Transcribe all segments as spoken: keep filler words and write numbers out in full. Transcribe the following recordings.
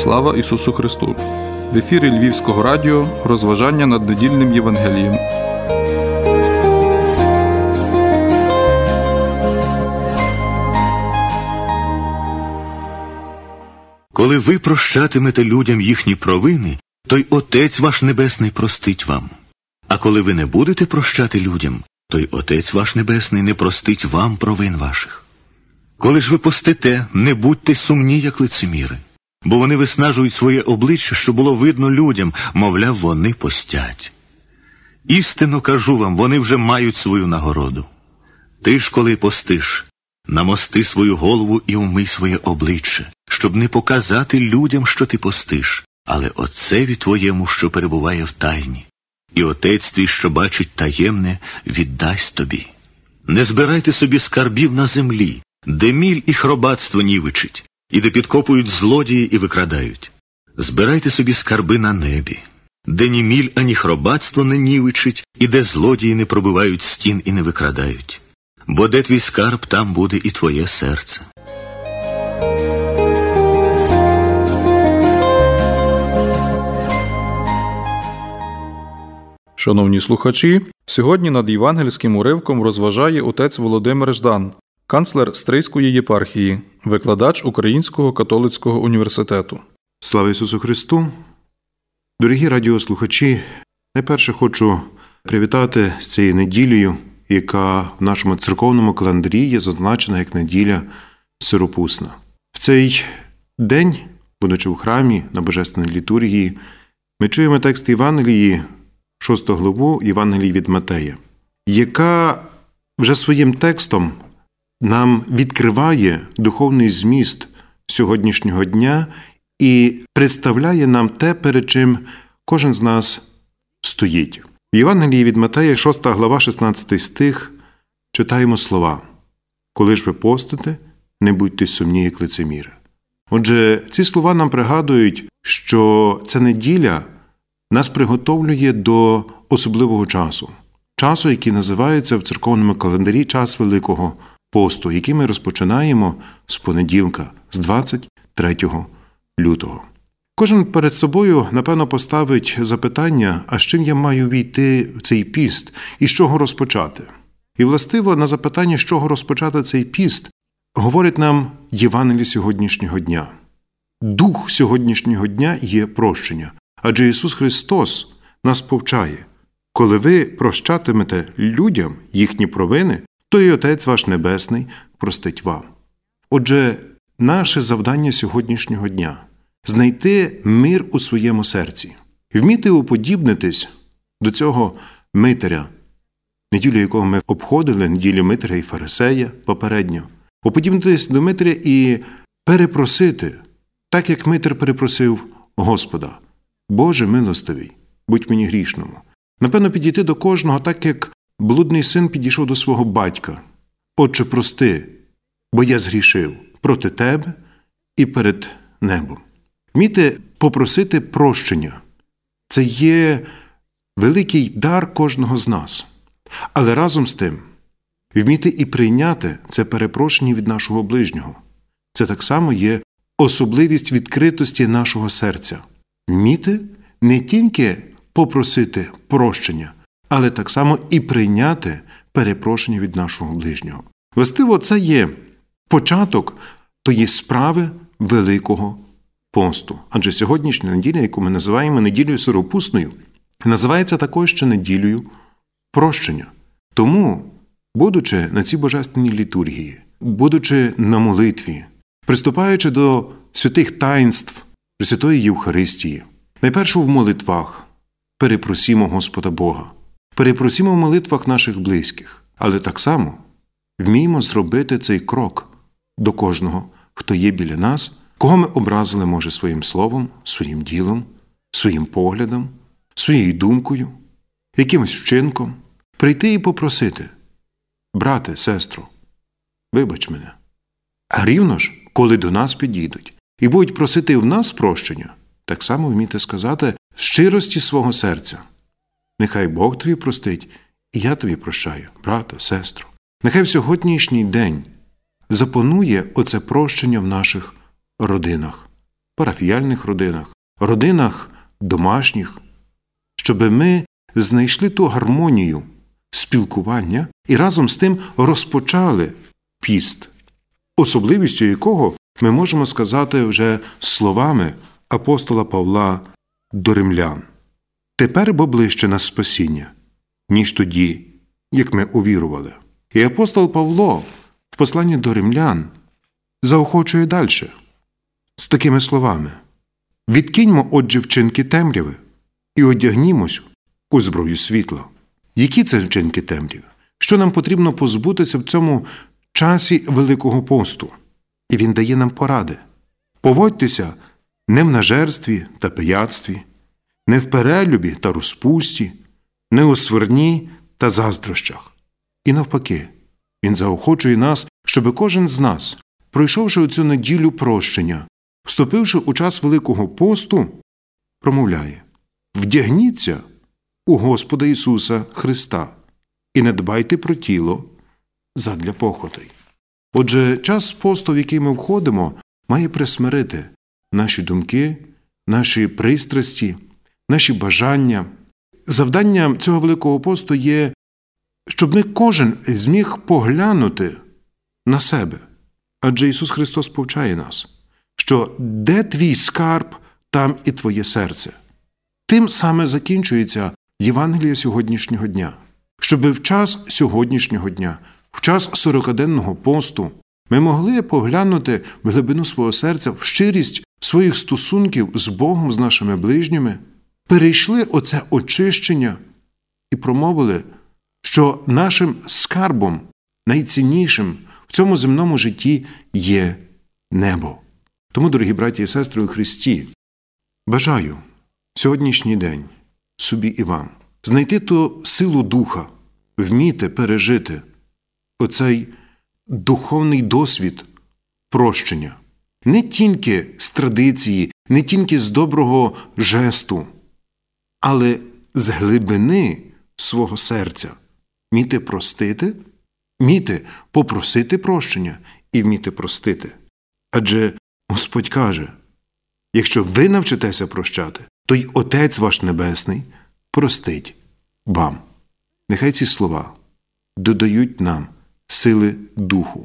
Слава Ісусу Христу! В ефірі Львівського радіо розважання над недільним Євангелієм. Коли ви прощатимете людям їхні провини, то й Отець ваш Небесний простить вам. А коли ви не будете прощати людям, то й Отець ваш Небесний не простить вам провин ваших. Коли ж ви постите, не будьте сумні, як лицеміри, бо вони виснажують своє обличчя, щоб було видно людям, мовляв, вони постять. Істинно кажу вам, вони вже мають свою нагороду. Ти ж, коли постиш, намости свою голову і умий своє обличчя, щоб не показати людям, що ти постиш, але Отцеві твоєму, що перебуває в тайні. І Отець твій, що бачить таємне, віддасть тобі. Не збирайте собі скарбів на землі, де міль і хробатство нівичить, і де підкопують злодії і викрадають. Збирайте собі скарби на небі, де ні міль, ані хробатство не нівичить, і де злодії не пробивають стін і не викрадають. Бо де твій скарб, там буде і твоє серце. Шановні слухачі, сьогодні над євангельським уривком розважає отець Володимир Ждан, канцлер Стрийської єпархії, викладач Українського католицького університету. Слава Ісусу Христу! Дорогі радіослухачі, найперше хочу привітати з цією неділею, яка в нашому церковному календарі є зазначена як неділя Сиропусна. В цей день, будучи у храмі на Божественній літургії, ми чуємо текст Євангелії, шосту главу Євангелії від Матея, яка вже своїм текстом нам відкриває духовний зміст сьогоднішнього дня і представляє нам те, перед чим кожен з нас стоїть. В Євангелії від Матея, шоста глава, шістнадцятий стих, читаємо слова: «Коли ж ви постите, не будьте сумні, як лицеміри». Отже, ці слова нам пригадують, що ця неділя нас приготовлює до особливого часу. Часу, який називається в церковному календарі час Великого посту, який ми розпочинаємо з понеділка, з двадцять третього лютого. Кожен перед собою, напевно, поставить запитання, а з чим я маю війти в цей піст і з чого розпочати? І, властиво, на запитання, з чого розпочати цей піст, говорить нам Євангеліє сьогоднішнього дня. Дух сьогоднішнього дня є прощення. Адже Ісус Христос нас повчає: коли ви прощатимете людям їхні провини, то і Отець ваш Небесний простить вам. Отже, наше завдання сьогоднішнього дня – знайти мир у своєму серці, вміти уподібнитись до цього митаря, неділю якого ми обходили, неділю митаря і фарисея попередньо, уподібнитись до митаря і перепросити, так як митар перепросив Господа: «Боже милостивий, будь мені грішному». Напевно, підійти до кожного так, як блудний син підійшов до свого батька: «Отче, прости, бо я згрішив проти тебе і перед небом». Вміти попросити прощення – це є великий дар кожного з нас. Але разом з тим, вміти і прийняти це перепрошення від нашого ближнього – це так само є особливість відкритості нашого серця. Вміти не тільки попросити прощення, але так само і прийняти перепрошення від нашого ближнього. Властиво, це є початок тої справи Великого посту. Адже сьогоднішня неділя, яку ми називаємо неділею Сиропусною, називається також ще неділею прощення. Тому, будучи на цій божественній літургії, будучи на молитві, приступаючи до святих таїнств Пресвятої Євхаристії, найперше в молитвах перепросімо Господа Бога, перепросімо в молитвах наших близьких, але так само вміємо зробити цей крок до кожного, хто є біля нас, кого ми образили, може, своїм словом, своїм ділом, своїм поглядом, своєю думкою, якимось вчинком, прийти і попросити: «Брате, сестро, вибач мене». А рівно ж, коли до нас підійдуть і будуть просити в нас прощення, так само вміти сказати з щирості свого серця: «Нехай Бог тобі простить, і я тобі прощаю, брате, сестро». Нехай в сьогоднішній день запанує оце прощення в наших родинах. парафіяльних родинах, родинах домашніх, щоб ми знайшли ту гармонію спілкування і разом з тим розпочали піст, особливістю якого ми можемо сказати вже словами апостола Павла до римлян. «Тепер бо ближче нас спасіння, ніж тоді, як ми увірували». І апостол Павло в посланні до римлян заохочує далі з такими словами: «Відкиньмо, отже, вчинки темряви і одягнімось у зброю світла». Які це вчинки темряви? Що нам потрібно позбутися в цьому часі Великого посту? І він дає нам поради. Поводьтеся не в нажерстві та пияцтві, не в перелюбі та розпусті, не у свирні та заздрощах. І навпаки, він заохочує нас, щоб кожен з нас, пройшовши оцю неділю прощення, вступивши у час Великого посту, промовляє: «Вдягніться у Господа Ісуса Христа і не дбайте про тіло задля похотей». Отже, час посту, в який ми входимо, має присмирити наші думки, наші пристрасті, наші бажання. Завданням цього Великого посту є, щоб ми кожен зміг поглянути на себе. Адже Ісус Христос повчає нас, що де твій скарб, там і твоє серце. Тим саме закінчується Євангеліє сьогоднішнього дня. Щоби в час сьогоднішнього дня, в час сорокаденного посту, ми могли поглянути в глибину свого серця, в щирість своїх стосунків з Богом, з нашими ближніми, перейшли оце очищення і промовили, що нашим скарбом, найціннішим в цьому земному житті є небо. Тому, дорогі браті і сестри у Христі, бажаю сьогоднішній день собі і вам знайти ту силу духа, вміти пережити оцей духовний досвід прощення. Не тільки з традиції, не тільки з доброго жесту, але з глибини свого серця. Вміти простити, вміти попросити прощення і вміти простити. Адже Господь каже: якщо ви навчитеся прощати, то й Отець ваш Небесний простить вам. Нехай ці слова додають нам сили духу,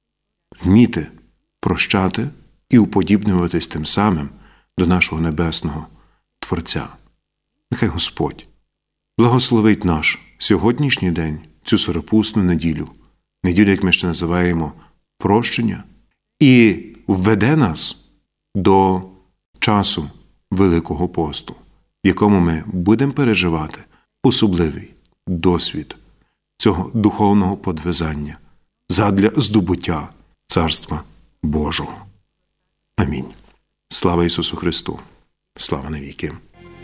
вміти прощати і уподібнюватись тим самим до нашого Небесного Творця. Нехай Господь благословить наш сьогоднішній день, цю сорокопустну неділю, неділю, як ми ще називаємо прощення, і введе нас до часу Великого посту, в якому ми будемо переживати особливий досвід цього духовного подвизання задля здобуття Царства Божого. Амінь. Слава Ісусу Христу! Слава навіки!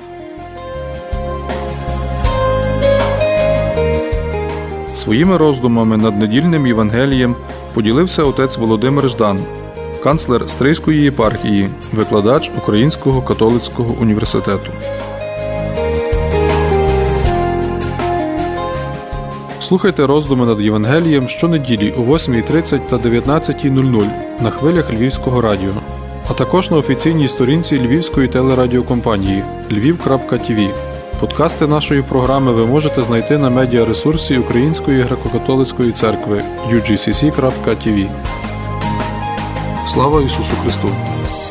Своїми роздумами над недільним Євангелієм поділився отець Володимир Ждан, канцлер Стрийської єпархії, викладач Українського католицького університету. Слухайте роздуми над Євангелієм щонеділі о восьмій тридцять та дев'ятнадцятій нуль нуль на хвилях Львівського радіо, а також на офіційній сторінці Львівської телерадіокомпанії львів крапка ті ві. Подкасти нашої програми ви можете знайти на медіаресурсі Української греко-католицької церкви ю джі сі сі крапка ті ві. Слава Ісусу Христу!